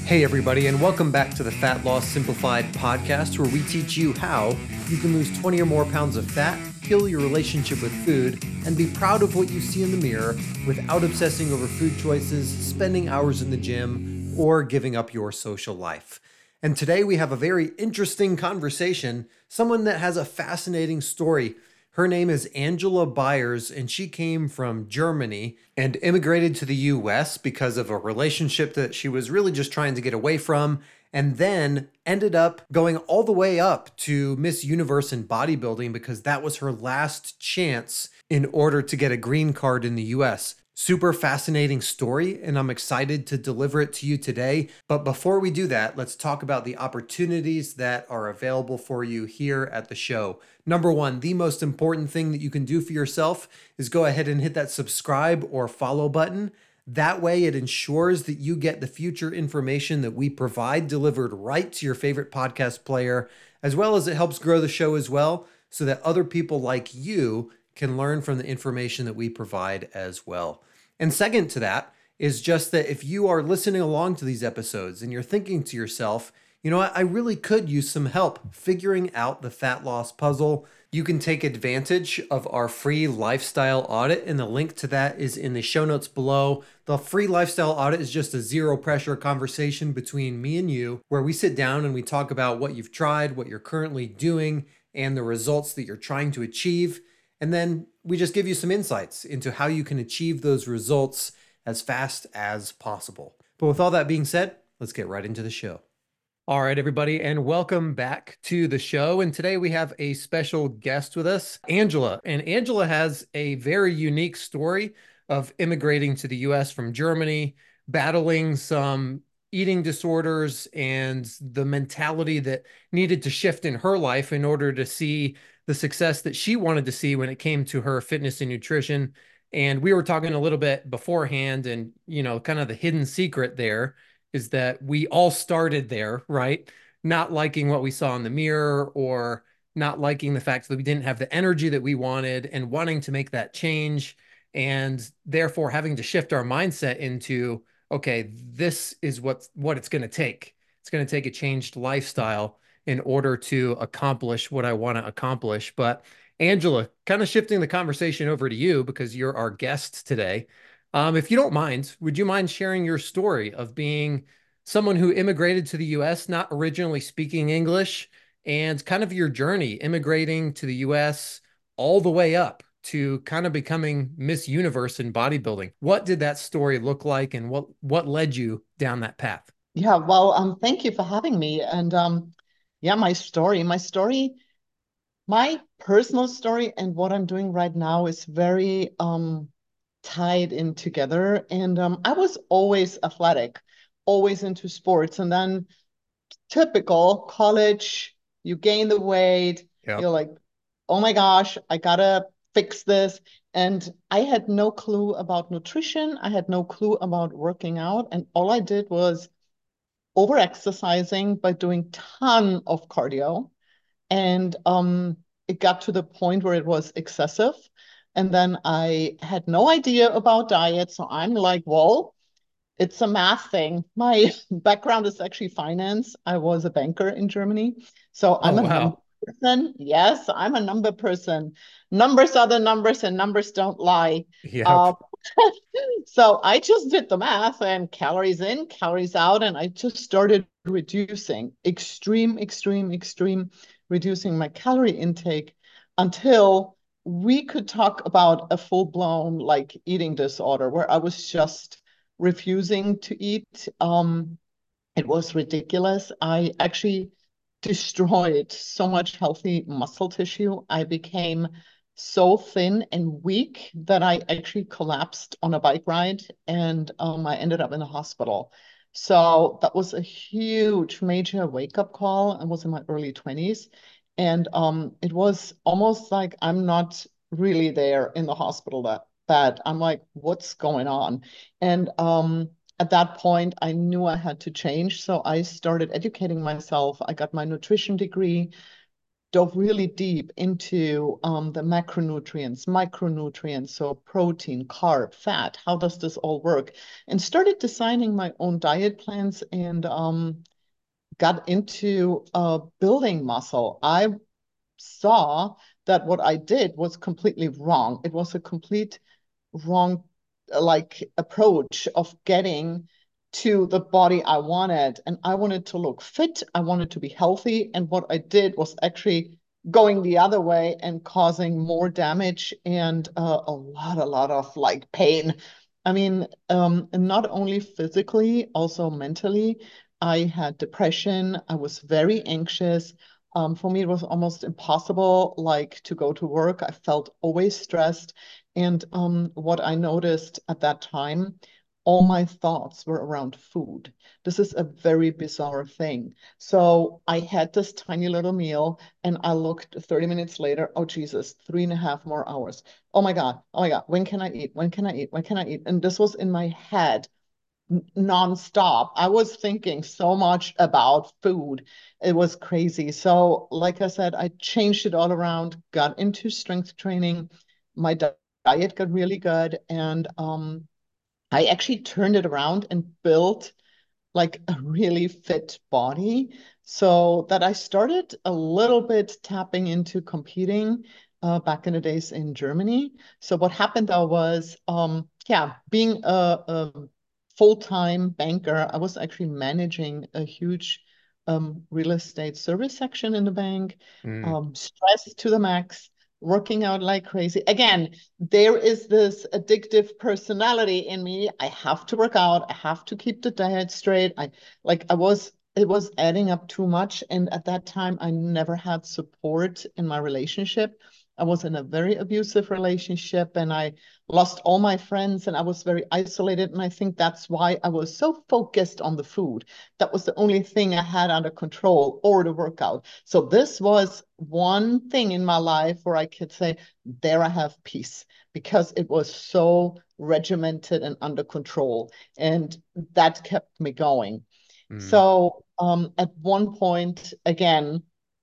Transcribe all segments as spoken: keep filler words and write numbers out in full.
Hey, everybody, and welcome back to the Fat Loss Simplified podcast, where we teach you how you can lose twenty or more pounds of fat, heal your relationship with food, and be proud of what you see in the mirror without obsessing over food choices, spending hours in the gym, or giving up your social life. And today we have a very interesting conversation, someone that has a fascinating story. Her name is Angela Byers, and she came from Germany and immigrated to the U S because of a relationship that she was really just trying to get away from, and then ended up going all the way up to Miss Universe in bodybuilding because that was her last chance in order to get a green card in the U S. Super fascinating story, and I'm excited to deliver it to you today. But before we do that, let's talk about the opportunities that are available for you here at the show. Number one, the most important thing that you can do for yourself is go ahead and hit that subscribe or follow button. That way, it ensures that you get the future information that we provide delivered right to your favorite podcast player, as well as it helps grow the show as well, so that other people like you can learn from the information that we provide as well. And second to that is just that if you are listening along to these episodes and you're thinking to yourself, you know what, I really could use some help figuring out the fat loss puzzle, you can take advantage of our free lifestyle audit, and the link to that is in the show notes below. The free lifestyle audit is just a zero pressure conversation between me and you, where we sit down and we talk about what you've tried, what you're currently doing, and the results that you're trying to achieve. And then we just give you some insights into how you can achieve those results as fast as possible. But with all that being said, let's get right into the show. All right, everybody, and welcome back to the show. And today we have a special guest with us, Angela. And Angela has a very unique story of immigrating to the U S from Germany, battling some eating disorders and the mentality that needed to shift in her life in order to see the success that she wanted to see when it came to her fitness and nutrition. And we were talking a little bit beforehand, and, you know, kind of the hidden secret there is that we all started there, right? Not liking what we saw in the mirror, or not liking the fact that we didn't have the energy that we wanted, and wanting to make that change. And therefore having to shift our mindset into, okay, this is what, what it's going to take. It's going to take a changed lifestyle in order to accomplish what I want to accomplish. But Angela, kind of shifting the conversation over to you because you're our guest today. Um, if you don't mind, would you mind sharing your story of being someone who immigrated to the U S, not originally speaking English, and kind of your journey immigrating to the U S all the way up to kind of becoming Miss Universe in bodybuilding? What did that story look like, and what what led you down that path? Yeah, well, um, thank you for having me. And um, yeah, my story, my story, my personal story and what I'm doing right now is very um tied in together. And um, I was always athletic, always into sports. And then typical college, you gain the weight, Yep. you're like, oh my gosh, I gotta fix this. And I had no clue about nutrition. I had no clue about working out. And all I did was over exercising by doing ton of cardio, and um it got to the point where it was excessive, and then I had no idea about diet, so I'm like, well, it's a math thing. My background is actually finance. I was a banker in Germany, so Oh, I'm a number wow. person. Yes, I'm a number person. Numbers are the numbers, and numbers don't lie. Yep. um, so I just did the math and calories in, calories out, and I just started reducing extreme, extreme, extreme, reducing my calorie intake until we could talk about a full-blown like eating disorder where I was just refusing to eat. Um, it was ridiculous. I actually destroyed so much healthy muscle tissue. I became so thin and weak that I actually collapsed on a bike ride, and um, I ended up in a hospital. So that was a huge, major wake-up call. I was in my early twenties. And um, it was almost like I'm not really there in the hospital that bad. I'm like, what's going on? And um, at that point, I knew I had to change. So I started educating myself. I got my nutrition degree, dove really deep into um, the macronutrients, micronutrients, so protein, carb, fat. How does this all work? And started designing my own diet plans and um, got into uh, building muscle. I saw that what I did was completely wrong. It was a complete wrong like approach of getting to the body I wanted. And I wanted to look fit. I wanted to be healthy. And what I did was actually going the other way and causing more damage and uh, a lot, a lot of like pain. I mean, um, and not only physically, also mentally. I had depression. I was very anxious. Um, for me, it was almost impossible, like to go to work. I felt always stressed. And um, what I noticed at that time, all my thoughts were around food. This is a very bizarre thing. So I had this tiny little meal and I looked thirty minutes later, oh Jesus, three and a half more hours. Oh my God, oh my God, when can I eat? When can I eat? When can I eat? And this was in my head nonstop. I was thinking so much about food. It was crazy. So, like I said, I changed it all around, got into strength training. My di- diet got really good. And um, I actually turned it around and built like a really fit body. So that I started a little bit tapping into competing uh, back in the days in Germany. So what happened though was, um, yeah, being a, a full-time banker, I was actually managing a huge um, real estate service section in the bank, Mm, um, stressed to the max, working out like crazy. Again, there is this addictive personality in me. I have to work out. I have to keep the diet straight. I like I was it was adding up too much. And at that time, I never had support in my relationship. I was in a very abusive relationship and I lost all my friends and I was very isolated. And I think that's why I was so focused on the food. That was the only thing I had under control or the workout. So this was one thing in my life where I could say, there I have peace because it was so regimented and under control. And that kept me going. mm, So um, at one point, again,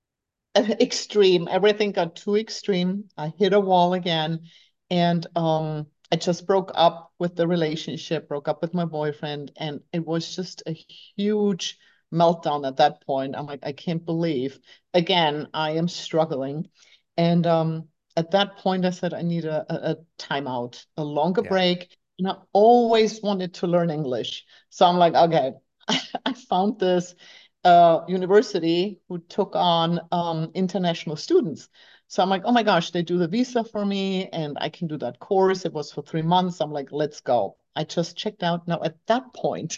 extreme, everything got too extreme. I hit a wall again. And um, I just broke up with the relationship, broke up with my boyfriend. And it was just a huge meltdown at that point. I'm like, I can't believe, again, I am struggling. And um, at that point, I said, I need a, a, a timeout, a longer yeah. break. And I always wanted to learn English. So I'm like, okay, I found this uh, university who took on um, international students. So I'm like, oh my gosh, they do the visa for me and I can do that course. It was for three months. I'm like, let's go. I just checked out. Now, at that point,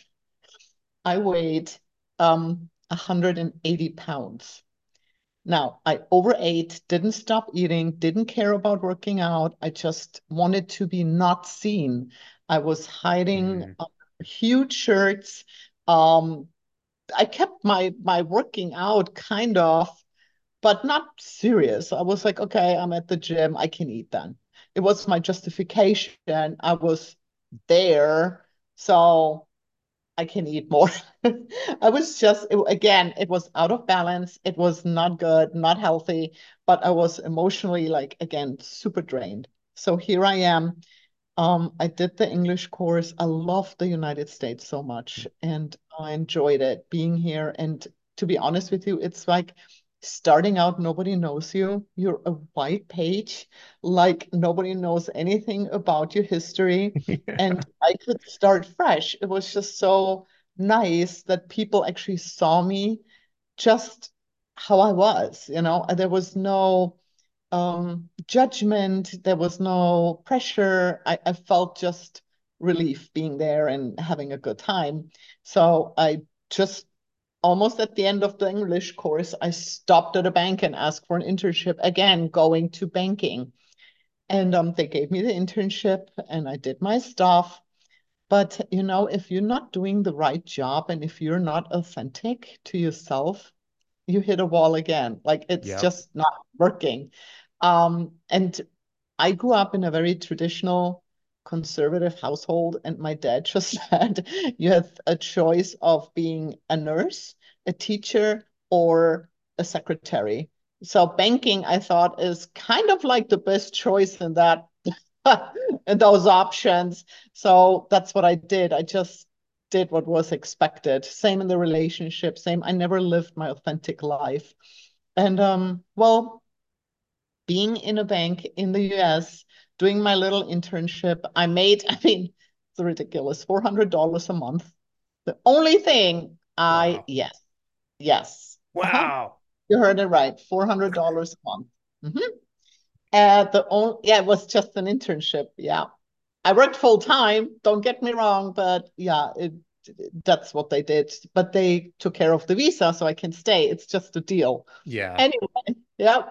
I weighed um, one hundred eighty pounds. Now, I overate, didn't stop eating, didn't care about working out. I just wanted to be not seen. I was hiding Mm. uh, huge shirts. Um, I kept my my working out kind of, but not serious. I was like, okay, I'm at the gym, I can eat then. It was my justification. I was there, so I can eat more. I was just, it, again, it was out of balance. It was not good, not healthy, but I was emotionally like, again, super drained. So here I am. Um, I did the English course. I love the United States so much and I enjoyed it being here. And to be honest with you, it's like starting out, nobody knows you. You're a white page, like nobody knows anything about your history. And I could start fresh. It was just so nice that people actually saw me just how I was, you know, there was no um, judgment. There was no pressure. I, I felt just relief being there and having a good time. So I just almost at the end of the English course, I stopped at a bank and asked for an internship again, going to banking. And um, they gave me the internship and I did my stuff. But you know, if you're not doing the right job and if you're not authentic to yourself, you hit a wall again. Like it's Yep. just not working. Um, and I grew up in a very traditional conservative household, and my dad just said you have a choice of being a nurse, a teacher, or a secretary. So banking, I thought, is kind of like the best choice in that in those options. So that's what I did. I just did what was expected. Same in the relationship, same. I never lived my authentic life. And um, well, being in a bank in the U S, doing my little internship, I made, I mean, it's ridiculous, four hundred dollars a month. The only thing I, Wow. yes, yes. Uh-huh. Wow. You heard it right, four hundred dollars a month. Mhm. Uh, the only, yeah, it was just an internship. Yeah. I worked full time, don't get me wrong, but yeah, it, that's what they did. But they took care of the visa so I can stay. It's just a deal. Yeah. Anyway, yeah.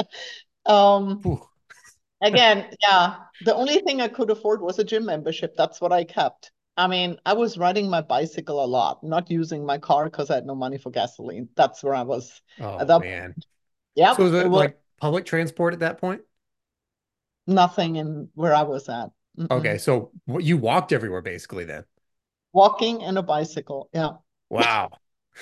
Um, Whew. again, yeah, the only thing I could afford was a gym membership. That's what I kept. I mean, I was riding my bicycle a lot, not using my car because I had no money for gasoline. That's where I was at Oh that. man. So Yep, is it it was like public transport at that point? nothing in where I was at. Okay, Mm-mm. so what you walked everywhere basically then. Walking and a bicycle. Yeah. Wow.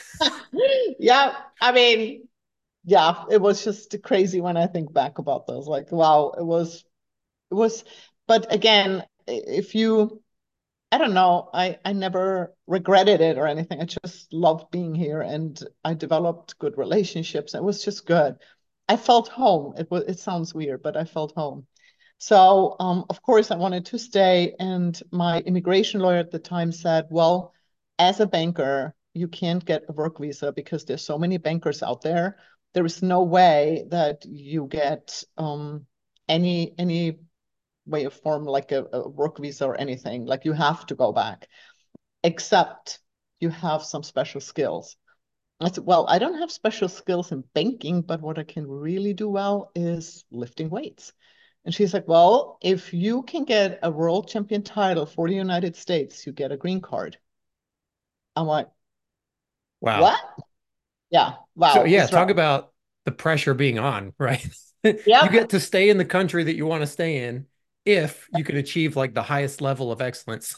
Yeah. I mean, yeah, it was just crazy when I think back about those. Like, wow, it was, it was, but again, if you, I don't know, I, I never regretted it or anything. I just loved being here and I developed good relationships. It was just good. I felt home. It was, it sounds weird, but I felt home. So, um, of course, I wanted to stay. And my immigration lawyer at the time said, well, as a banker, you can't get a work visa because there's so many bankers out there. There is no way that you get um, any any way of form like a, a work visa or anything. Like you have to go back, except you have some special skills. I said, well, I don't have special skills in banking, but what I can really do well is lifting weights. And she's like, well, if you can get a world champion title for the United States, you get a green card. I'm like, Wow. what? Yeah, So wow, yeah, it's right. talk about the pressure being on, right? You Yep, get to stay in the country that you want to stay in if you can achieve like the highest level of excellence.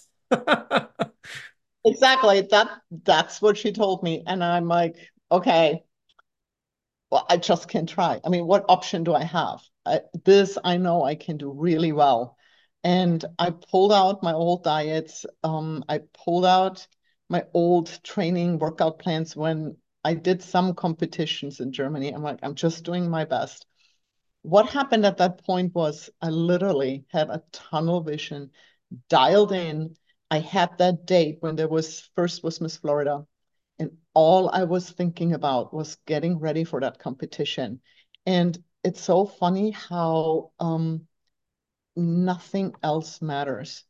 exactly. That that's what she told me. And I'm like, okay, well, I just can't try. I mean, what option do I have? I, this I know I can do really well. And I pulled out my old diets. Um, I pulled out my old training workout plans when I did some competitions in Germany. I'm like, I'm just doing my best. What happened at that point was I literally had a tunnel vision dialed in. I had that date when there was first was Miss Florida. And all I was thinking about was getting ready for that competition. And it's so funny how um, nothing else matters.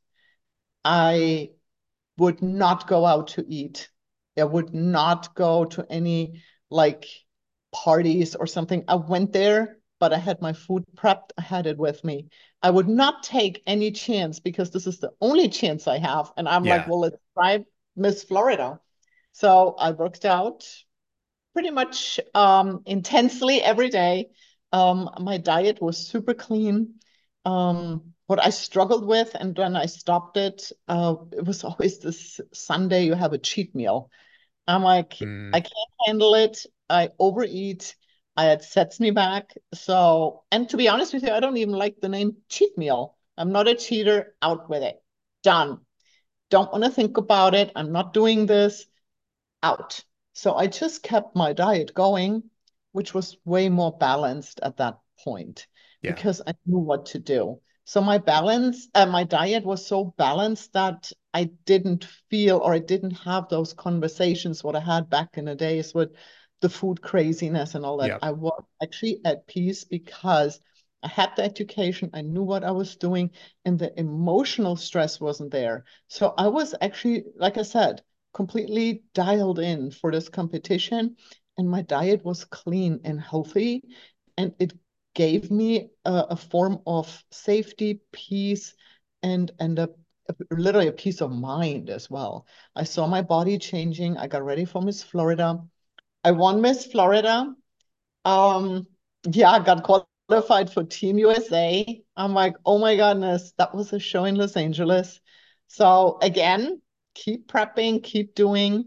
I would not go out to eat. I would not go to any like parties or something. I went there, but I had my food prepped. I had it with me. I would not take any chance because this is the only chance I have. And I'm like, Yeah. well, let's try Miss Florida. So I worked out pretty much um, intensely every day. Um, my diet was super clean. Um, what I struggled with, and when I stopped it, uh, it was always this Sunday you have a cheat meal. I'm like, Mm, I can't handle it. I overeat. I, it sets me back. So, and to be honest with you, I don't even like the name cheat meal. I'm not a cheater. Out with it. Done. Don't want to think about it. I'm not doing this out. So I just kept my diet going, which was way more balanced at that point yeah. because I knew what to do. So my balance, uh, my diet was so balanced that I didn't feel or I didn't have those conversations what I had back in the days with the food craziness and all that. Yep. I was actually at peace because I had the education, I knew what I was doing, and the emotional stress wasn't there. So I was actually, like I said, completely dialed in for this competition, and my diet was clean and healthy, and it gave me a, a form of safety, peace, and and a, a literally a peace of mind as well. I saw my body changing. I got ready for Miss Florida. I won Miss Florida. Um, yeah, I got qualified for Team U S A. I'm like, oh my goodness, that was a show in Los Angeles. So again, keep prepping, keep doing.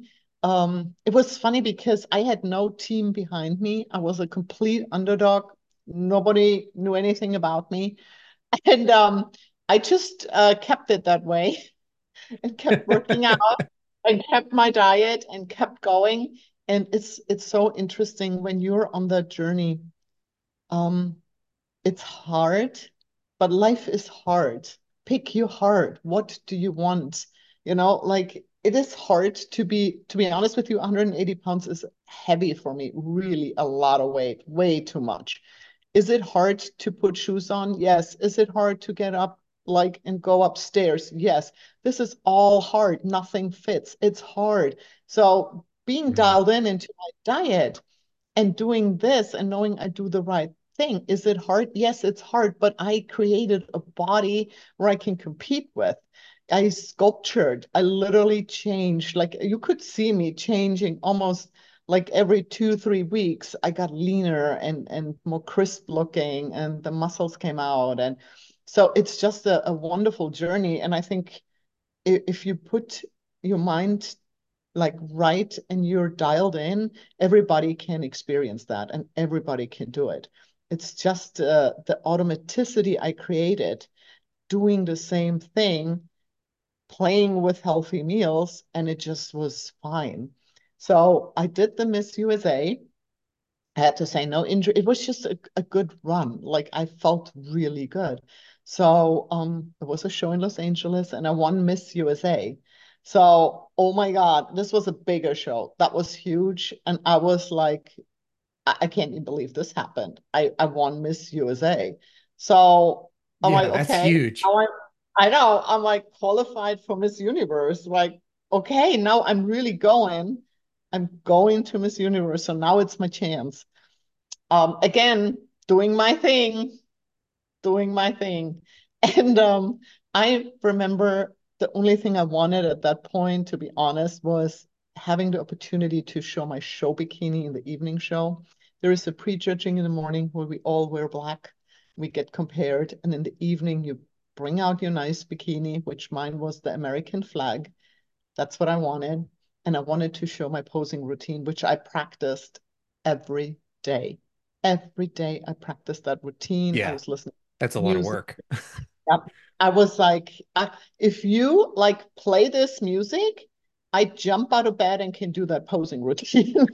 um, it was funny because I had no team behind me. I was a complete underdog. Nobody knew anything about me. And um, I just uh, kept it that way and kept working out and kept my diet and kept going. And it's it's so interesting when you're on that journey. Um, it's hard, but life is hard. Pick your heart. What do you want? You know, like it is hard to be, to be honest with you, one hundred eighty pounds is heavy for me, really a lot of weight, way too much. Is it hard to put shoes on? Yes. Is it hard to get up like and go upstairs? Yes. This is all hard. Nothing fits. It's hard. So being Mhm. dialed in into my diet and doing this and knowing I do the right thing. Is it hard? Yes, it's hard, but I created a body where I can compete with. I sculptured, I literally changed. Like you could see me changing almost like every two, three weeks. I got leaner and and more crisp looking, and the muscles came out. And so it's just a, a wonderful journey. And I think if you put your mind like right and you're dialed in, everybody can experience that and everybody can do it. It's just uh, the automaticity I created doing the same thing, playing with healthy meals, and it just was fine. So I did the Miss U S A. I had to say no injury. It was just a, a good run. Like I felt really good. So um, it was a show in Los Angeles and I won Miss U S A. So, oh my God, this was a bigger show. That was huge. And I was like, I, I can't even believe this happened. I, I won Miss U S A. So I'm like, Yeah, that's okay. huge. Now I'm, I know, I'm like qualified for Miss Universe. Like, okay, now I'm really going. I'm going to Miss Universe. So now it's my chance. Um, again, doing my thing, doing my thing. And um, I remember the only thing I wanted at that point, to be honest, was having the opportunity to show my show bikini in the evening show. There is a pre-judging in the morning where we all wear black. We get compared. And in the evening, you bring out your nice bikini, which mine was the American flag. That's what I wanted. And I wanted to show my posing routine, which I practiced every day. Every day I practiced that routine. I Yeah, was listening that's a to lot of music. work. Yep. I was like, I, if you like play this music, I jump out of bed and can do that posing routine.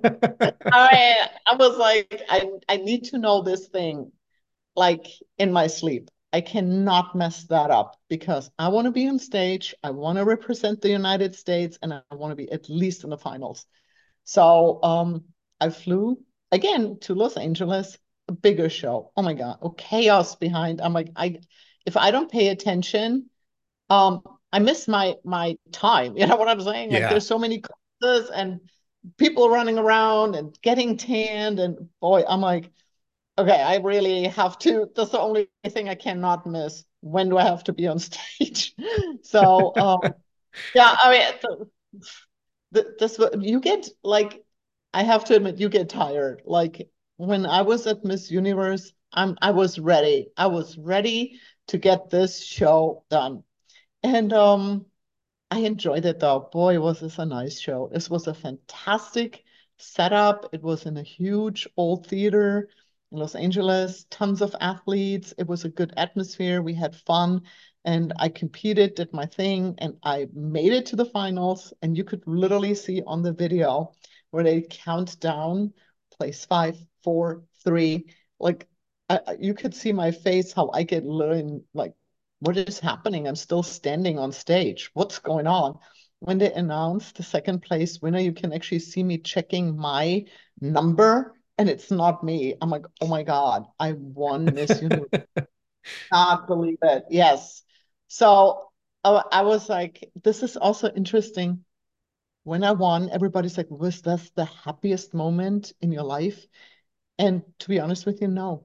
I I was like, I I need to know this thing like in my sleep. I cannot mess that up because I want to be on stage. I want to represent the United States and I want to be at least in the finals. So um, I flew again to Los Angeles, a bigger show. Oh my God, oh chaos behind. I'm like, I if I don't pay attention, um, I miss my my time. You know what I'm saying? Like Yeah. there's so many classes and people running around and getting tanned, and boy, I'm like, okay, I really have to. That's the only thing I cannot miss. When do I have to be on stage? So, um, yeah, I mean, th this you get like, I have to admit, you get tired. Like when I was at Miss Universe, I'm I was ready. I was ready to get this show done, and um, I enjoyed it though. Boy, was this a nice show. This was a fantastic setup. It was in a huge old theater in Los Angeles, tons of athletes. It was a good atmosphere. We had fun and I competed, did my thing, and I made it to the finals. And you could literally see on the video where they count down place five, four, three. Like I, you could see my face, how I get learn like what is happening? I'm still standing on stage. What's going on? When they announced the second place winner, you can actually see me checking my number, and it's not me. I'm like, oh my God, I won Miss Universe. Not believe it. Yes. So uh, I was like, this is also interesting. When I won, everybody's like, was that the happiest moment in your life? And to be honest with you, no.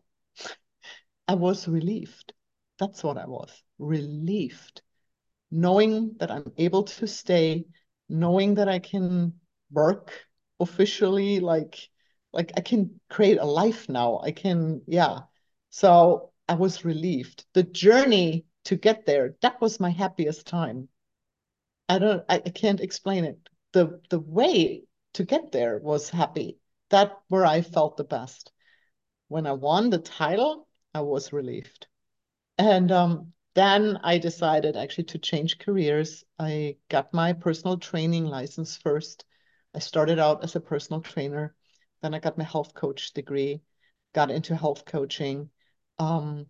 I was relieved. That's what I was, relieved, knowing that I'm able to stay, knowing that I can work officially, like like I can create a life now. I can, yeah. So I was relieved. The journey to get there, that was my happiest time. I don't, I, I can't explain it. the the way to get there was happy. That where I felt the best. When I won the title, I was relieved. And um, then I decided actually to change careers. I got my personal training license first. I started out as a personal trainer. Then I got my health coach degree, got into health coaching. Um,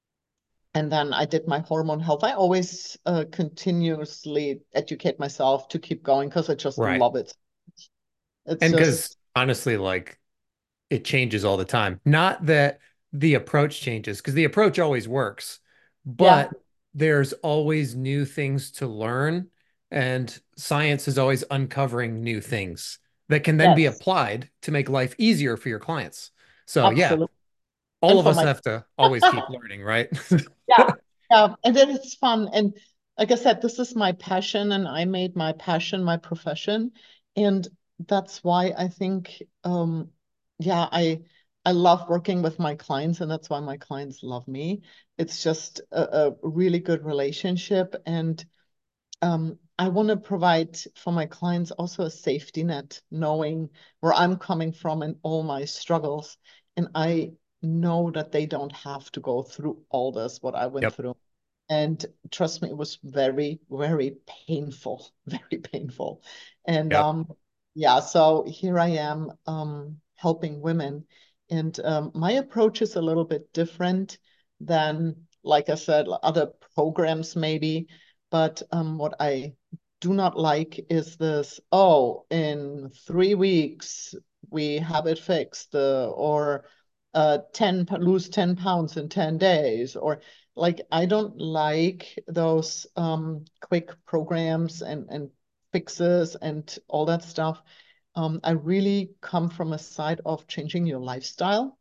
and then I did my hormone health. I always uh, continuously educate myself to keep going because I just Right. love it. It's And because just, honestly, like it changes all the time. Not that the approach changes, because the approach always works, yeah, but there's always new things to learn, and science is always uncovering new things that can then be yes, applied to make life easier for your clients. So yeah, absolutely. all And of for us my have to always keep learning, right? Yeah, yeah, and then it's fun. And like I said, this is my passion, and I made my passion my profession. And that's why I think, um, yeah, I I love working with my clients, and that's why my clients love me. It's just a, a really good relationship, and um, I want to provide for my clients also a safety net, knowing where I'm coming from and all my struggles. And I know that they don't have to go through all this, what I went Yep. through. And trust me, it was very, very painful, very painful. And Yep. um, yeah, so here I am um, helping women. And um, my approach is a little bit different than, like I said, other programs maybe. But um, what I do not like is this, oh, in three weeks, we have it fixed, uh, or uh, ten, lose ten pounds in ten days, or like I don't like those um, quick programs and and fixes and all that stuff. Um, I really come from a side of changing your lifestyle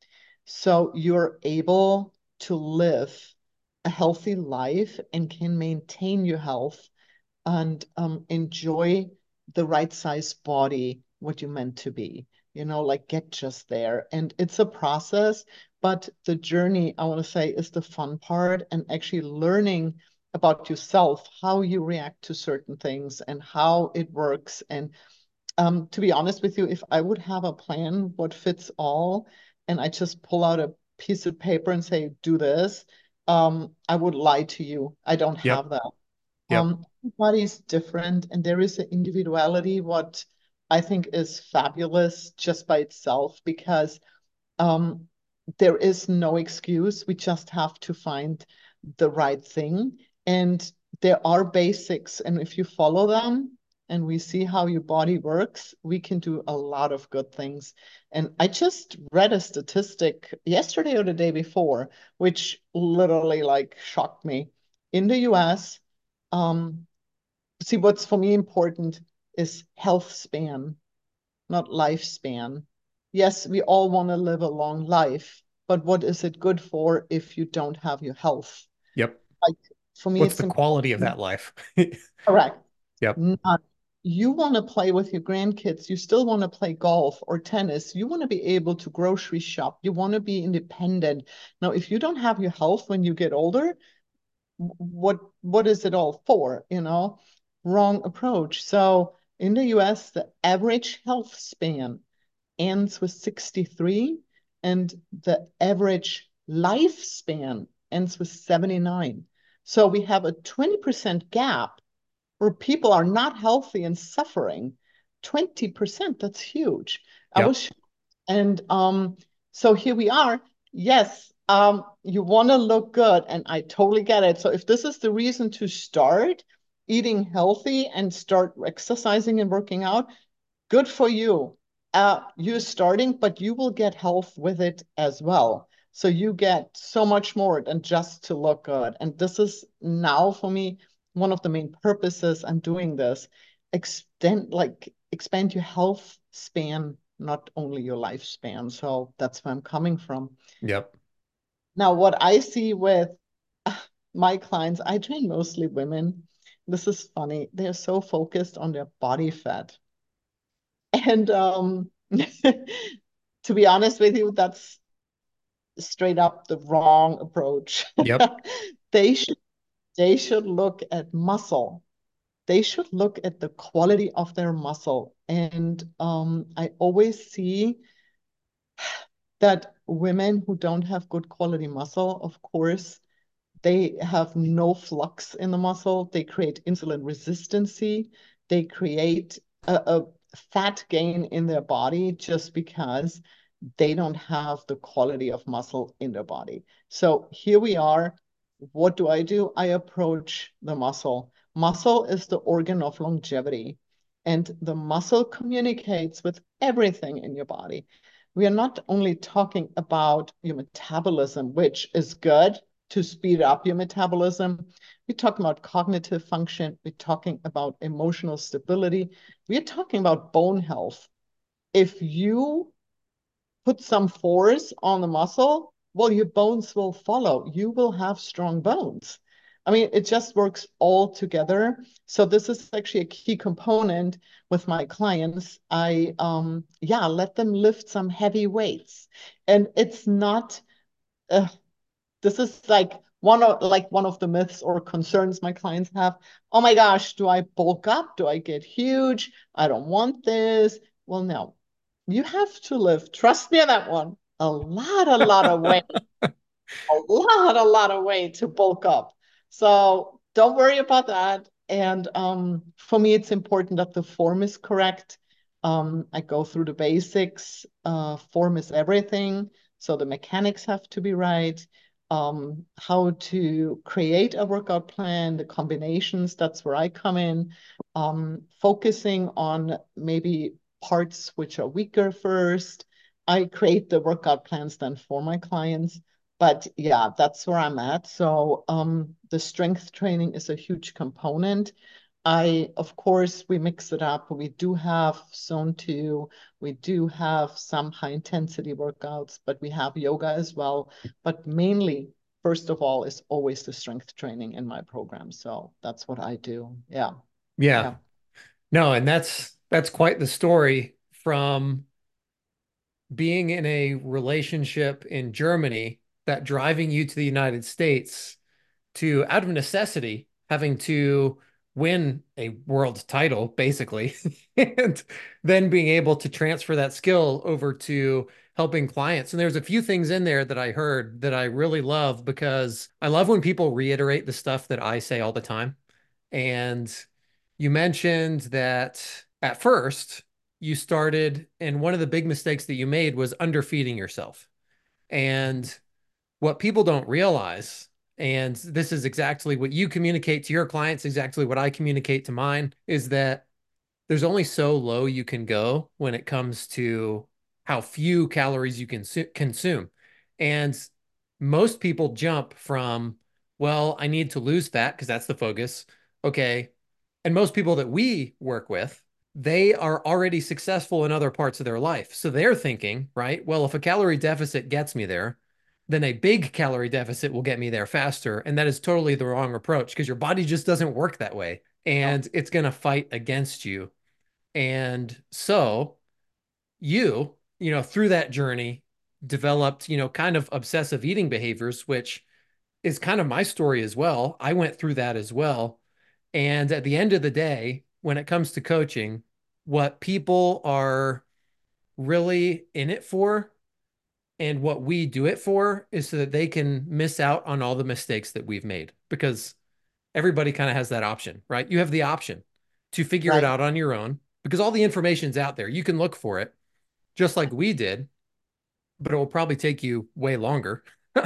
so you're able to live a healthy life and can maintain your health and um, enjoy the right size body, what you meant to be, you know, like get just there. And it's a process, but the journey, I want to say, is the fun part and actually learning about yourself, how you react to certain things and how it works. And um, to be honest with you, if I would have a plan, what fits all, and I just pull out a piece of paper and say, do this, um, I would lie to you. I don't Yep. have that. Yep. Um, everybody's different, and there is an individuality, what I think is fabulous just by itself, because um, there is no excuse. We just have to find the right thing. And there are basics, and if you follow them and we see how your body works, we can do a lot of good things. And I just read a statistic yesterday or the day before, which literally like shocked me. In the U S, um, see, what's for me important is health span, not lifespan. Yes, we all want to live a long life, but what is it good for if you don't have your health? Yep. Like for me, What's it's the quality of important. that life? Correct. Yep. Not you want to play with your grandkids. You still want to play golf or tennis. You want to be able to grocery shop. You want to be independent. Now, if you don't have your health when you get older, what what is it all for? You know, wrong approach. So in the U S, the average health span ends with sixty-three, and the average lifespan ends with seventy-nine. So we have a twenty percent gap where people are not healthy and suffering. twenty percent, that's huge. I Yep. was, and um, so here we are. Yes, um, you want to look good, and I totally get it. So if this is the reason to start eating healthy and start exercising and working out, good for you. Uh, you're starting, but you will get health with it as well. So you get so much more than just to look good. And this is now for me one of the main purposes I'm doing this. Extend like expand your health span, not only your lifespan. So that's where I'm coming from. Yep. Now, what I see with my clients, I train mostly women. This is funny. They're so focused on their body fat. And um, to be honest with you, that's straight up the wrong approach. Yep. They should they should look at muscle. they should look at the quality of their muscle. And um, I always see that women who don't have good quality muscle, of course, they have no flux in the muscle. They create insulin resistancy. They create a, a fat gain in their body just because they don't have the quality of muscle in their body. So here we are. What do I do? I approach the muscle. Muscle is the organ of longevity, and the muscle communicates with everything in your body. We are not only talking about your metabolism, which is good to speed up your metabolism. We're talking about cognitive function. We're talking about emotional stability. We're talking about bone health. If you put some force on the muscle, well, your bones will follow. You will have strong bones. I mean, it just works all together. So this is actually a key component with my clients. I, um, yeah, let them lift some heavy weights. And it's not, uh, this is like one of like one of the myths or concerns my clients have. Oh my gosh, do I bulk up? Do I get huge? I don't want this. Well, no, you have to lift. Trust me on that one. A lot, a lot of weight, a lot, a lot of weight to bulk up. So don't worry about that. And um, for me, it's important that the form is correct. Um, I go through the basics. Uh, form is everything. So the mechanics have to be right. Um, how to create a workout plan, the combinations, that's where I come in. Um, focusing on maybe parts which are weaker first. I create the workout plans then for my clients. But yeah, that's where I'm at. So um, the strength training is a huge component. I, of course, we mix it up. We do have zone two. We do have some high intensity workouts, but we have yoga as well. But mainly, first of all, is always the strength training in my program. So that's what I do. Yeah. Yeah. Yeah. No, and that's that's quite the story from being in a relationship in Germany that driving you to the United States to, out of necessity, having to win a world title, basically, and then being able to transfer that skill over to helping clients. And there's a few things in there that I heard that I really love because I love when people reiterate the stuff that I say all the time. And you mentioned that at first you started, and one of the big mistakes that you made was underfeeding yourself. And what people don't realize, and this is exactly what you communicate to your clients, exactly what I communicate to mine, is that there's only so low you can go when it comes to how few calories you can consume. And most people jump from, well, I need to lose fat because that's the focus. Okay. And most people that we work with, they are already successful in other parts of their life. So they're thinking, right? Well, if a calorie deficit gets me there, then a big calorie deficit will get me there faster. And that is totally the wrong approach because your body just doesn't work that way. No. And it's going to fight against you. And so you, you know, through that journey, developed, you know, kind of obsessive eating behaviors, which is kind of my story as well. I went through that as well. And at the end of the day, when it comes to coaching, what people are really in it for and what we do it for is so that they can miss out on all the mistakes that we've made because everybody kind of has that option, right? You have the option to figure it Right. out on your own because all the information's out there. You can look for it just like we did, but it will probably take you way longer.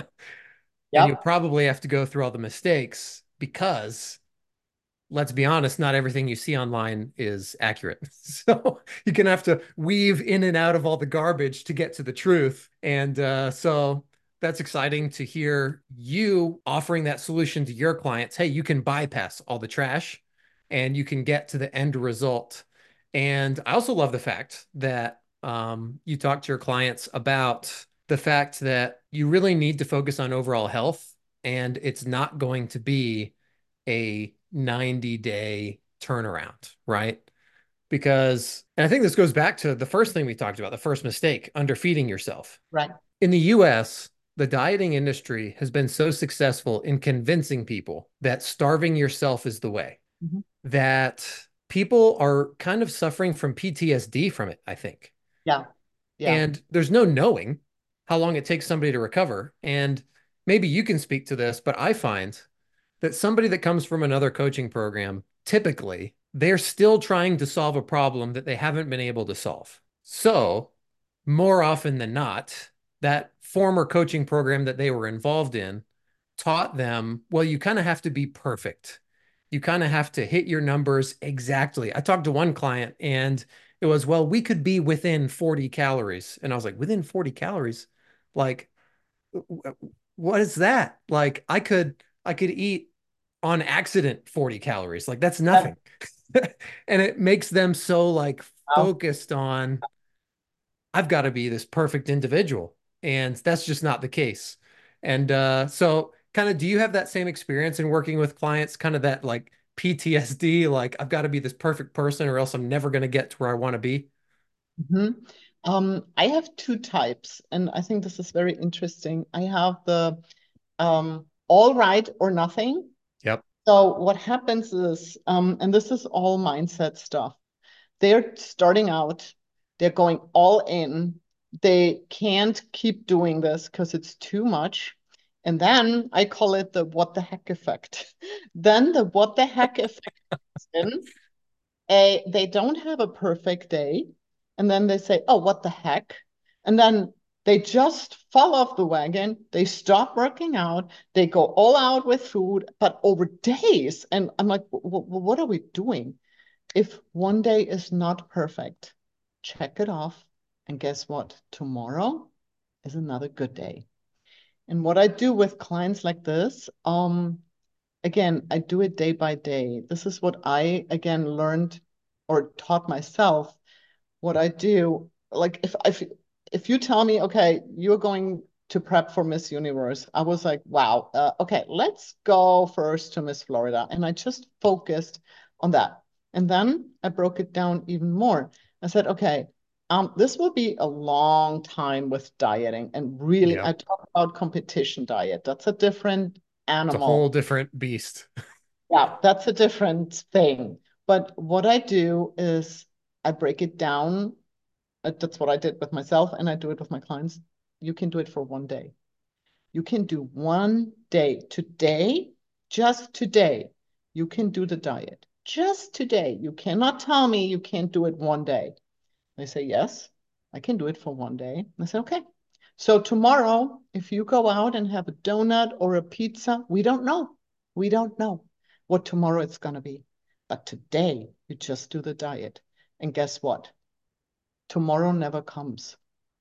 And you'll Yep. probably have to go through all the mistakes because let's be honest, not everything you see online is accurate. So you're going to have to weave in and out of all the garbage to get to the truth. And uh, so that's exciting to hear you offering that solution to your clients. Hey, you can bypass all the trash and you can get to the end result. And I also love the fact that um, you talk to your clients about the fact that you really need to focus on overall health and it's not going to be a ninety day turnaround, right? Because, and I think this goes back to the first thing we talked about, the first mistake, underfeeding yourself. Right. In the U S, the dieting industry has been so successful in convincing people that starving yourself is the way. Mm-hmm. that people are kind of suffering from P T S D from it, I think. Yeah. Yeah. And there's no knowing how long it takes somebody to recover. And maybe you can speak to this, but I find that somebody that comes from another coaching program, typically, they're still trying to solve a problem that they haven't been able to solve. So, more often than not, that former coaching program that they were involved in taught them, well, you kind of have to be perfect. You kind of have to hit your numbers exactly. I talked to one client and it was, well, we could be within forty calories. And I was like, within forty calories? Like, what is that? Like, I could I could eat on accident forty calories. Like that's Yeah. nothing. And it makes them so like Wow. focused on I've got to be this perfect individual. And that's just not the case. And uh, so, kind of, do you have that same experience in working with clients, kind of that like P T S D, like I've got to be this perfect person or else I'm never going to get to where I want to be? Mhm. Um, I have two types, and I think this is very interesting. I have the um, all right or nothing. Yep. So what happens is, um, and this is all mindset stuff. They're starting out, they're going all in. They can't keep doing this because it's too much. And then I call it the what the heck effect. Then the what the heck effect is in. A, they don't have a perfect day. And then they say, oh, what the heck? And then they just fall off the wagon. They stop working out. They go all out with food, but over days. And I'm like, what are we doing? If one day is not perfect, check it off. And guess what? Tomorrow is another good day. And what I do with clients like this, um, again, I do it day by day. This is what I, again, learned or taught myself. What I do, like if if if you tell me, okay, you're going to prep for Miss Universe, I was like, wow, uh, okay, let's go first to Miss Florida. And I just focused on that. And then I broke it down even more. I said, okay, um, this will be a long time with dieting. And really, I Yep. talk about competition diet. That's a different It's a whole animal. different beast. Yeah, that's a different thing. But what I do is I break it down. Uh, That's what I did with myself, and I do it with my clients. You can do it for one day. You can do one day. Today, just today, you can do the diet. Just today. You cannot tell me you can't do it one day. They say, yes, I can do it for one day. And I say, okay. So tomorrow, if you go out and have a donut or a pizza, we don't know. We don't know what tomorrow it's going to be. But today, you just do the diet. And guess what? Tomorrow never comes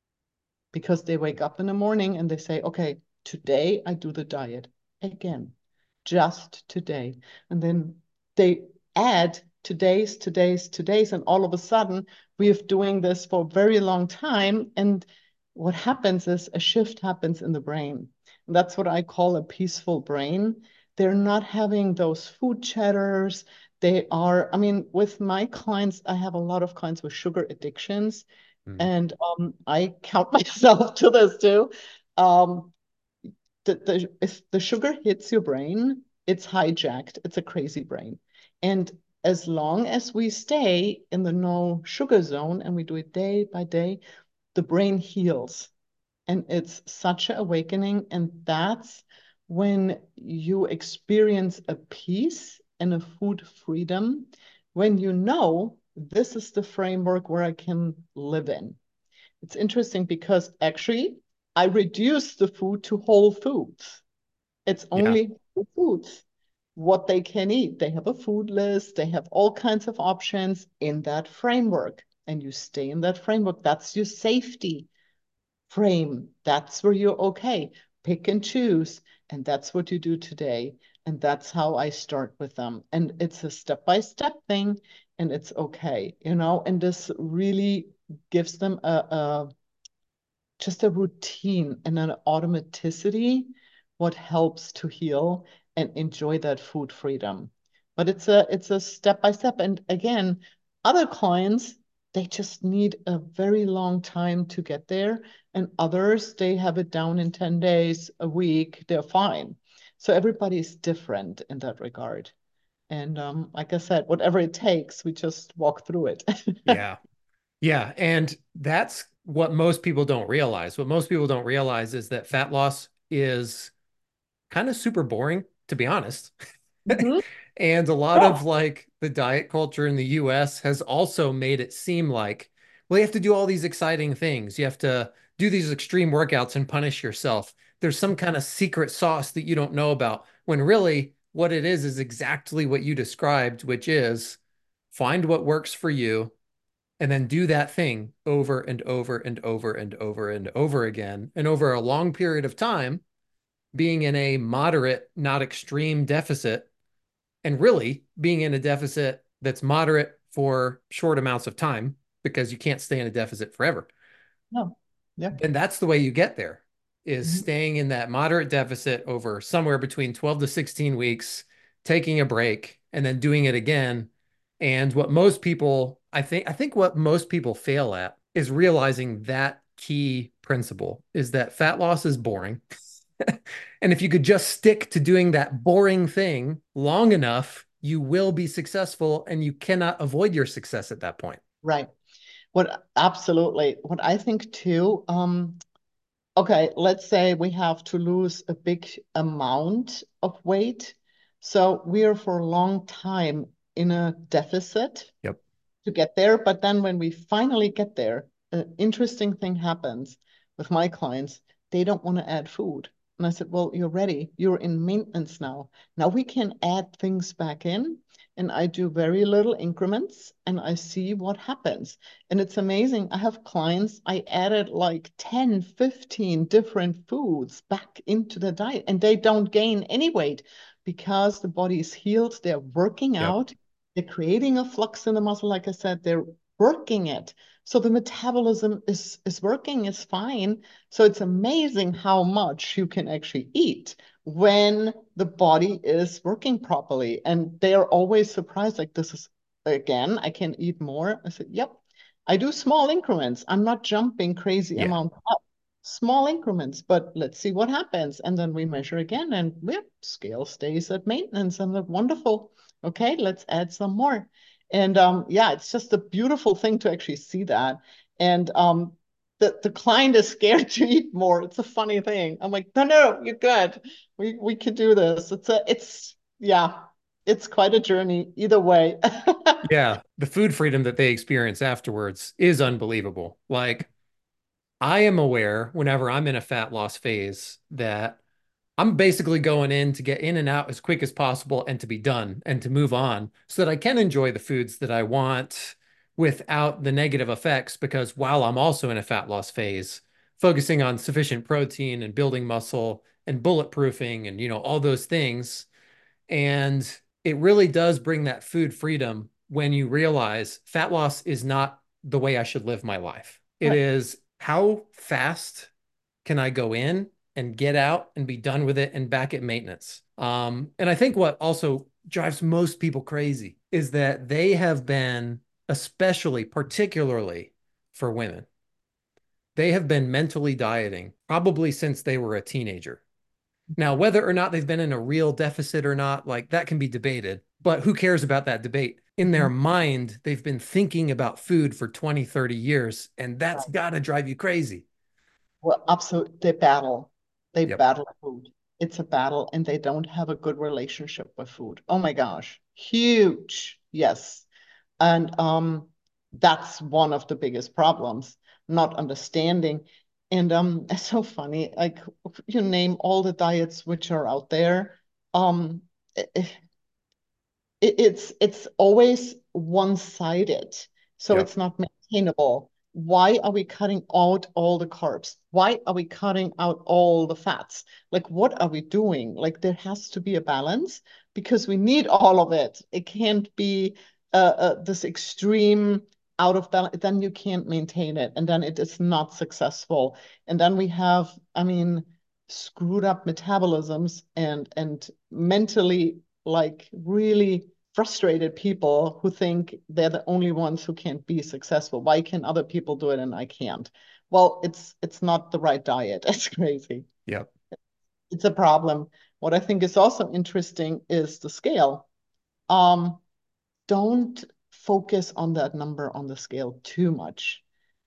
because they wake up in the morning and they say, okay, today I do the diet again, just today. And then they add today's, today's, today's, and all of a sudden we are doing this for a very long time. And what happens is a shift happens in the brain. And that's what I call a peaceful brain. They're not having those food chatters. They are, I mean, with my clients, I have a lot of clients with sugar addictions. Mm. And um, I count myself to this too. Um, the, the, if the sugar hits your brain, it's hijacked. It's a crazy brain. And as long as we stay in the no sugar zone and we do it day by day, the brain heals. And it's such an awakening. And that's when you experience a peace and a food freedom, when you know this is the framework where I can live in. It's interesting because actually I reduced the food to whole foods. It's Yeah. only whole foods, what they can eat. They have a food list, they have all kinds of options in that framework. And you stay in that framework. That's your safety frame. That's where you're okay. Pick and choose. And that's what you do today. And that's how I start with them. And it's a step by step thing. And it's okay, you know, and this really gives them a, a just a routine and an automaticity, what helps to heal and enjoy that food freedom. But it's a it's a step by step. And again, other clients, they just need a very long time to get there. And others, they have it down in ten days, a week, they're fine. So everybody's different in that regard. And um, like I said, whatever it takes, we just walk through it. Yeah. Yeah. And that's what most people don't realize. What most people don't realize is that fat loss is kind of super boring, to be honest. Mhm. And a lot Yeah. of like the diet culture in the U S has also made it seem like, well, you have to do all these exciting things. You have to do these extreme workouts and punish yourself. There's some kind of secret sauce that you don't know about, when really what it is is exactly what you described, which is find what works for you and then do that thing over and over and over and over and over again. And over a long period of time, being in a moderate, not extreme deficit, and really being in a deficit that's moderate for short amounts of time because you can't stay in a deficit forever, No. Yeah. then that's the way you get there, is Mhm. staying in that moderate deficit over somewhere between twelve to sixteen weeks, taking a break, and then doing it again. And what most people, I think, I think what most people fail at is realizing that key principle is that fat loss is boring. And if you could just stick to doing that boring thing long enough, you will be successful and you cannot avoid your success at that point. Right. What absolutely. What I think too, um, okay, let's say we have to lose a big amount of weight. So we're for a long time in a deficit Yep. to get there. But then when we finally get there, an interesting thing happens with my clients. They don't want to add food. And I said, well, you're ready. You're in maintenance now. Now we can add things back in. And I do very little increments and I see what happens. And it's amazing. I have clients, I added like ten, fifteen different foods back into the diet and they don't gain any weight because the body is healed. They're working Yep. out. They're creating a flux in the muscle, like I said, they're working it. So the metabolism is, is working, is fine. So it's amazing how much you can actually eat when the body is working properly. And they are always surprised, like, this is, again, I can eat more. I said, yep, I do small increments. I'm not jumping crazy Yeah. amount up. Small increments, but let's see what happens. And then we measure again, and yep, scale stays at maintenance. And look, wonderful. Okay, let's add some more. And um, yeah, it's just a beautiful thing to actually see that. And um, the, the client is scared to eat more. It's a funny thing. I'm like, no, no, you're good. We we can do this. It's a it's yeah, it's quite a journey either way. Yeah. The food freedom that they experience afterwards is unbelievable. Like, I am aware whenever I'm in a fat loss phase that I'm basically going in to get in and out as quick as possible and to be done and to move on so that I can enjoy the foods that I want without the negative effects. Because while I'm also in a fat loss phase, focusing on sufficient protein and building muscle and bulletproofing and, you know, all those things. And it really does bring that food freedom when you realize fat loss is not the way I should live my life. It Right. is how fast can I go in and get out and be done with it and back at maintenance? Um, and I think what also drives most people crazy is that they have been, especially particularly for women, they have been mentally dieting probably since they were a teenager. Now, whether or not they've been in a real deficit or not, like that can be debated, but who cares about that debate? In their Mhm. mind, they've been thinking about food for twenty, thirty years, and that's Right. got to drive you crazy. Well, absolutely, they battle. They Yep. battle food. It's a battle, and they don't have a good relationship with food. Oh my gosh, huge. Yes. And um, that's one of the biggest problems, not understanding. And um, it's so funny. Like, you name all the diets which are out there. Um, it, it, it's it's always one-sided, so Yep. it's not maintainable. Why are we cutting out all the carbs? Why are we cutting out all the fats? Like, what are we doing? Like, there has to be a balance because we need all of it. It can't be uh, uh, this extreme out of balance. Then you can't maintain it, and then it is not successful. And then we have, I mean, screwed up metabolisms and and mentally like really frustrated people who think they're the only ones who can't be successful. Why can other people do it and I can't? Well, it's it's not the right diet. It's crazy. Yep. It's a problem. What I think is also interesting is the scale. um, don't focus on that number on the scale too much.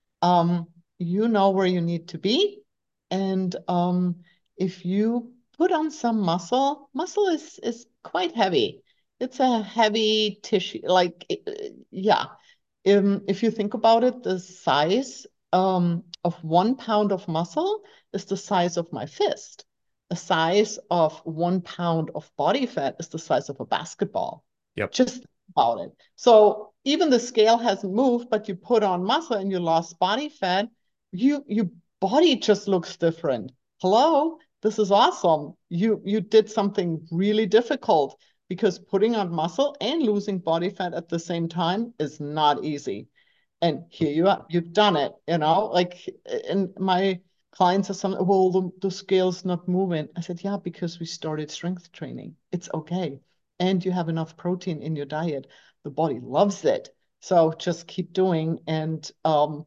Um, you know where you need to be. And um, if you put on some muscle, muscle is, is quite heavy. It's a heavy tissue, like, uh, yeah. Um, if you think about it, the size um, of one pound of muscle is the size of my fist. The size of one pound of body fat is the size of a basketball. Yep. Just think about it. So even the scale hasn't moved, but you put on muscle and you lost body fat, you your body just looks different. Hello, this is awesome. You you did something really difficult because putting on muscle and losing body fat at the same time is not easy. And here you are, you've done it, you know, like, and my clients are some, well, the, the scale's not moving. I said, yeah, because we started strength training. It's okay. And you have enough protein in your diet. The body loves it. So just keep doing and um,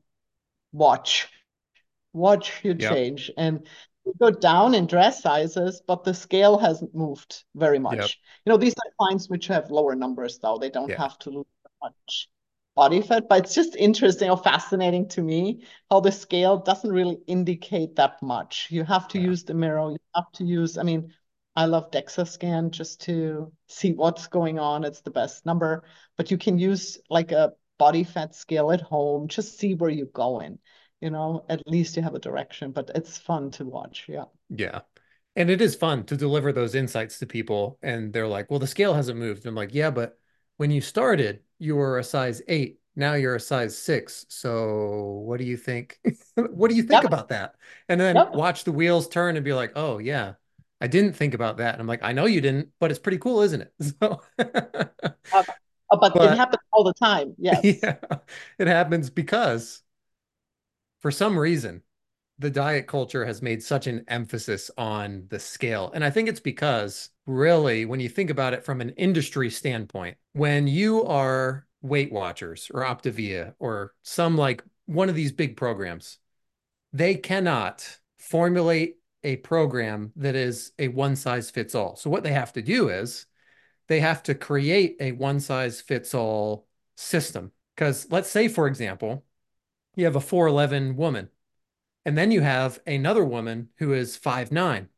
watch watch you Yep. change. And you go down in dress sizes, but the scale hasn't moved very Yep. much. You know, these are clients which have lower numbers, though. They don't Yeah. have to lose much body fat, but it's just interesting or fascinating to me how the scale doesn't really indicate that much. You have to Yeah. use the mirror. You have to use, I mean, I love DEXA scan just to see what's going on. It's the best number, but you can use like a body fat scale at home, just see where you're going. You know, at least you have a direction, but it's fun to watch. Yeah. Yeah. And it is fun to deliver those insights to people. And they're like, well, the scale hasn't moved. I'm like, yeah, but when you started, you were a size eight. Now you're a size six. So what do you think? What do you think Yep. about that? And then Yep. watch the wheels turn and be like, oh, yeah, I didn't think about that. And I'm like, I know you didn't, but it's pretty cool, isn't it? So, Uh, uh, but it but happens all the time. Yes. yeah, it happens because for some reason, the diet culture has made such an emphasis on the scale. And I think it's because, really, when you think about it from an industry standpoint, when you are Weight Watchers or Optavia or some like one of these big programs, they cannot formulate a program that is a one size fits all. So, what they have to do is they have to create a one size fits all system. Because let's say, for example, you have a four eleven woman and then you have another woman who is five nine.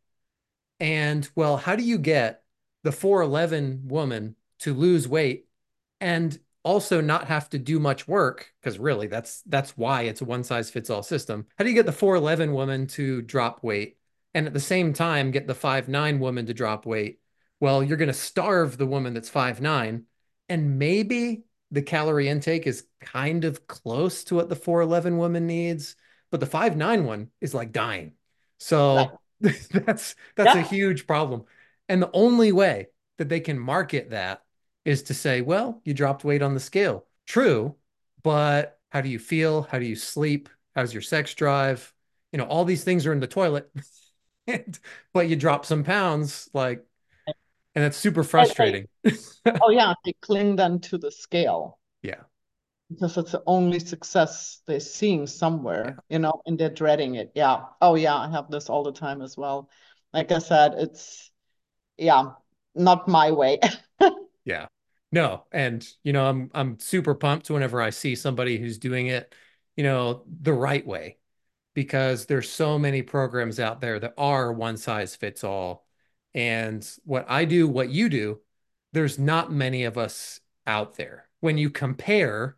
And well, how do you get the four eleven woman to lose weight and also not have to do much work? Because really, that's that's why it's a one size fits all system. How do you get the four eleven woman to drop weight and at the same time get the five nine woman to drop weight? Well, you're going to starve the woman that's five nine, and maybe the calorie intake is kind of close to what the four eleven woman needs, but the five nine one is like dying. Right. So that's that's a Yeah. huge problem. And the only way that they can market that is to say, well, you dropped weight on the scale. True, but how do you feel? How do you sleep? How's your sex drive? You know, all these things are in the toilet. and, but you drop some pounds, like, and it's super And they, frustrating. oh yeah, they cling then to the scale Yeah, because it's the only success they're seeing yeah, somewhere, you know, and they're dreading it. Yeah. Oh yeah, I have this all the time as well. Like I said, it's yeah, not my way. yeah. No, and you know, I'm I'm super pumped whenever I see somebody who's doing it, you know, the right way, because there's so many programs out there that are one size fits all. And what I do, what you do, there's not many of us out there. When you compare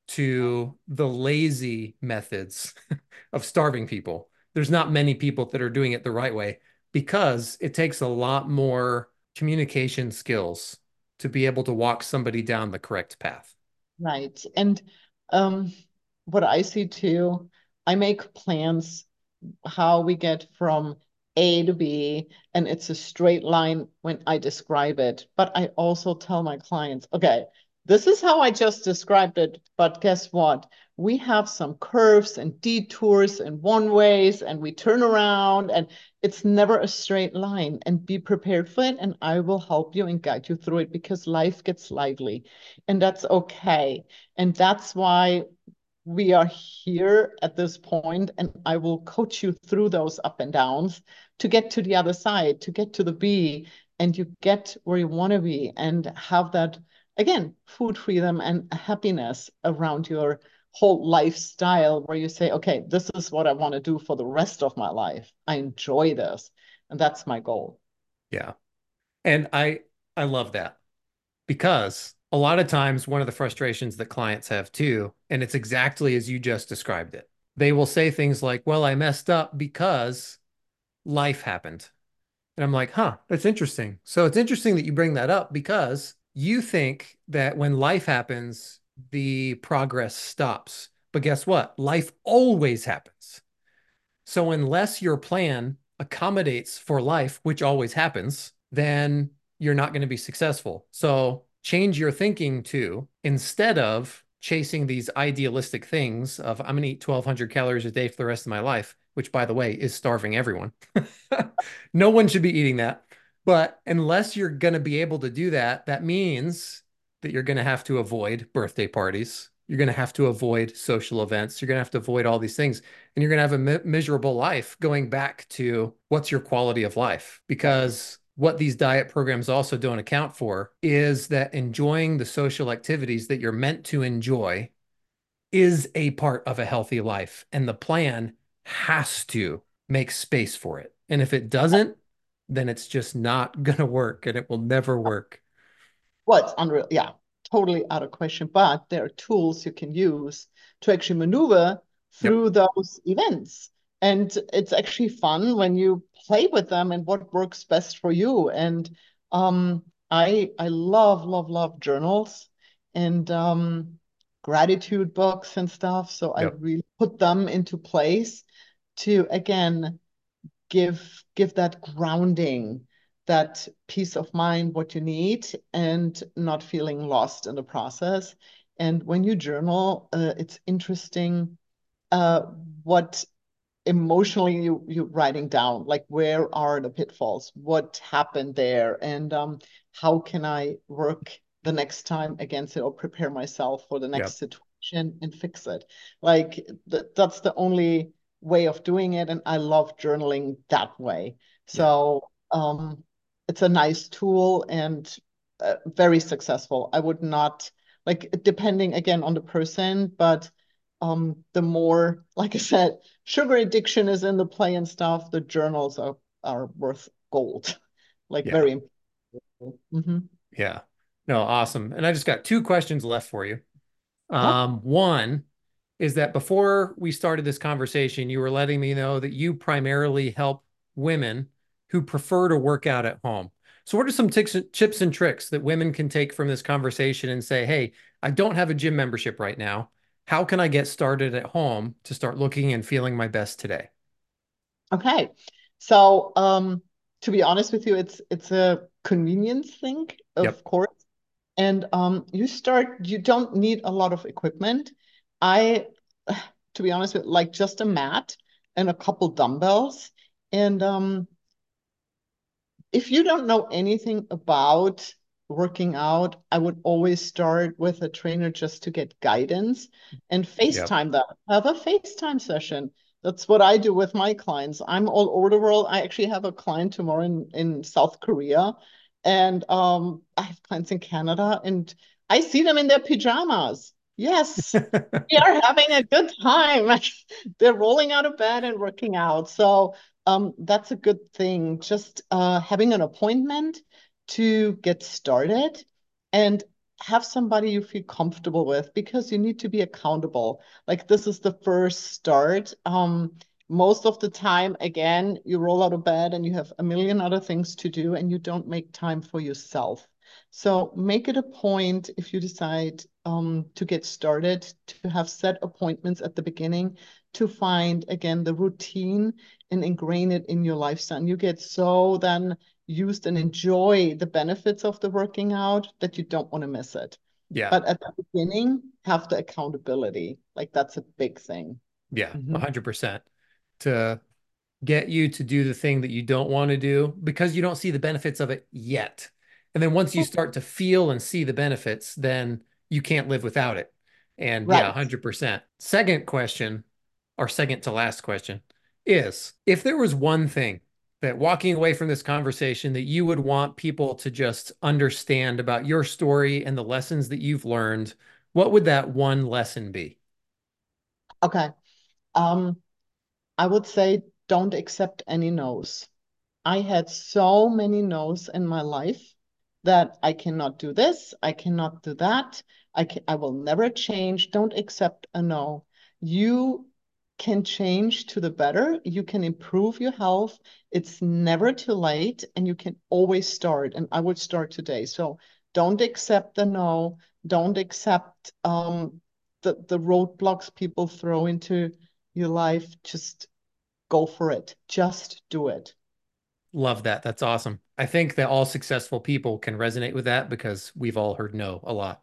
to the lazy methods of starving people, there's not many people that are doing it the right way because it takes a lot more communication skills to be able to walk somebody down the correct path. Right. And um, what I see too, I make plans how we get from A to B, and it's a straight line when I describe it. But I also tell my clients, okay, this is how I just described it, but guess what? We have some curves and detours and one ways, and we turn around, and it's never a straight line. And be prepared for it, and I will help you and guide you through it because life gets lively, and that's okay. And that's why we are here at this point, and I will coach you through those up and downs to get to the other side, to get to the B. and you get where you want to be and have that, again, food freedom and happiness around your whole lifestyle where you say, okay, this is what I want to do for the rest of my life. I enjoy this. And that's my goal. Yeah. And I I love that because a lot of times one of the frustrations that clients have too, and it's exactly as you just described it. They will say things like, "Well, I messed up because life happened." And I'm like, "Huh, that's interesting." So it's interesting that you bring that up because you think that when life happens, the progress stops. But guess what? Life always happens. So unless your plan accommodates for life, which always happens, then you're not going to be successful. So change your thinking to instead of chasing these idealistic things of I'm going to eat twelve hundred calories a day for the rest of my life, which by the way is starving everyone. No one should be eating that. But unless you're going to be able to do that, that means that you're going to have to avoid birthday parties. You're going to have to avoid social events. You're going to have to avoid all these things. And you're going to have a mi miserable life going back to what's your quality of life? Because what these diet programs also don't account for is that enjoying the social activities that you're meant to enjoy is a part of a healthy life. And the plan has to make space for it. And if it doesn't, then it's just not going to work and it will never work. Well, it's unreal. Yeah, totally out of question. But there are tools you can use to actually maneuver Yep. through those events. And it's actually fun when you play with them and what works best for you. And um, I I love, love, love journals and um, gratitude books and stuff. So I Yep. really put them into place to again give give that grounding, that peace of mind, what you need, and not feeling lost in the process. And when you journal, uh, it's interesting uh, what emotionally you you writing down, like where are the pitfalls, what happened there, and um, how can I work the next time against it or prepare myself for the next Yep. situation and fix it. Like th that's the only way of doing it, and I love journaling that way. Yeah. So um, it's a nice tool and uh, very successful. I would not like depending again on the person, but um, the more, like I said, sugar addiction is in the play and stuff, the journals are are worth gold. Like Yeah. very important. Hmm. Yeah. No, awesome. And I just got two questions left for you. Yep. Um, one is that before we started this conversation, you were letting me know that you primarily help women who prefer to work out at home. So, what are some tics, chips and tricks that women can take from this conversation and say, hey, I don't have a gym membership right now. How can I get started at home to start looking and feeling my best today? Okay. So um to be honest with you, it's it's a convenience thing, Yep. of course. And um you start, you don't need a lot of equipment. I, to be honest with like just a mat and a couple dumbbells. And um if you don't know anything about working out, I would always start with a trainer just to get guidance and Yep. FaceTime them. Have a FaceTime session. That's what I do with my clients. I'm all over the world. I actually have a client tomorrow in, in South Korea, and um, I have clients in Canada, and I see them in their pajamas. Yes, we are having a good time. They're rolling out of bed and working out. So um, that's a good thing. Just uh, having an appointment to get started and have somebody you feel comfortable with because you need to be accountable. Like this is the first start. Um, most of the time, again, you roll out of bed and you have a million other things to do and you don't make time for yourself. So make it a point if you decide um, to get started to have set appointments at the beginning to find again the routine and ingrain it in your lifestyle. And you get so then used and enjoy the benefits of the working out that you don't want to miss it. Yeah. But at the beginning, have the accountability. Like that's a big thing. Yeah. Mhm. one hundred percent. To get you to do the thing that you don't want to do because you don't see the benefits of it yet. And then once you start to feel and see the benefits, then you can't live without it. And yeah, Right. one hundred percent. Second question, or second to last question, is if there was one thing that walking away from this conversation that you would want people to just understand about your story and the lessons that you've learned, what would that one lesson be? Okay. Um, I would say don't accept any no's. I had so many no's in my life that I cannot do this, I cannot do that, I can, I will never change. Don't accept a no. You can change to the better. You can improve your health. It's never too late, and you can always start. And I would start today. So don't accept the no. Don't accept um, the the roadblocks people throw into your life. Just go for it. Just do it. Love that. That's awesome. I think that all successful people can resonate with that because we've all heard no a lot.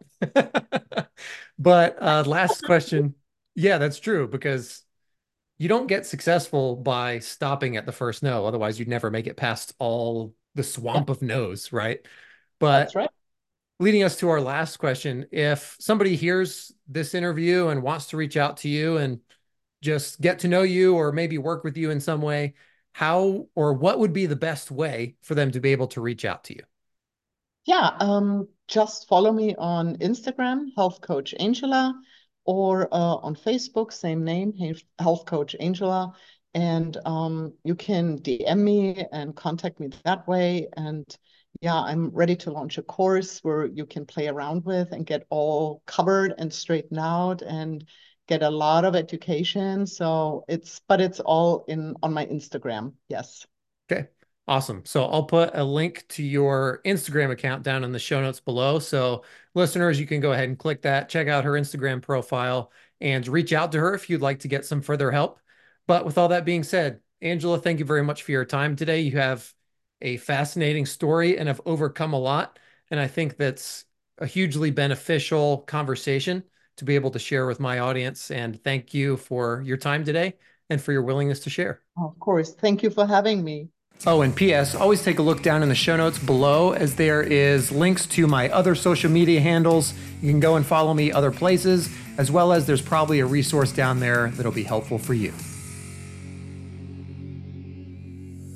But uh, last question. Yeah, that's true because you don't get successful by stopping at the first no. Otherwise, you'd never make it past all the Yeah, swamp of no's, right? that's But right. leading us to our last question, if somebody hears this interview and wants to reach out to you and just get to know you or maybe work with you in some way, how or what would be the best way for them to be able to reach out to you? Yeah, um, just follow me on Instagram, Health Coach Angela, or uh, on Facebook, same name, He- Health Coach Angela. And um, you can D M me and contact me that way. And yeah, I'm ready to launch a course where you can play around with and get all covered and straightened out and get a lot of education. So it's, but it's all in on my Instagram. Yes. Okay. Awesome. So I'll put a link to your Instagram account down in the show notes below. So listeners, you can go ahead and click that, check out her Instagram profile, and reach out to her if you'd like to get some further help. But with all that being said, Angela, thank you very much for your time today. You have a fascinating story and have overcome a lot. And I think that's a hugely beneficial conversation to be able to share with my audience. And thank you for your time today and for your willingness to share. Of course. Thank you for having me. Oh, and P S, always take a look down in the show notes below as there is links to my other social media handles. You can go and follow me other places, as well as there's probably a resource down there that'll be helpful for you.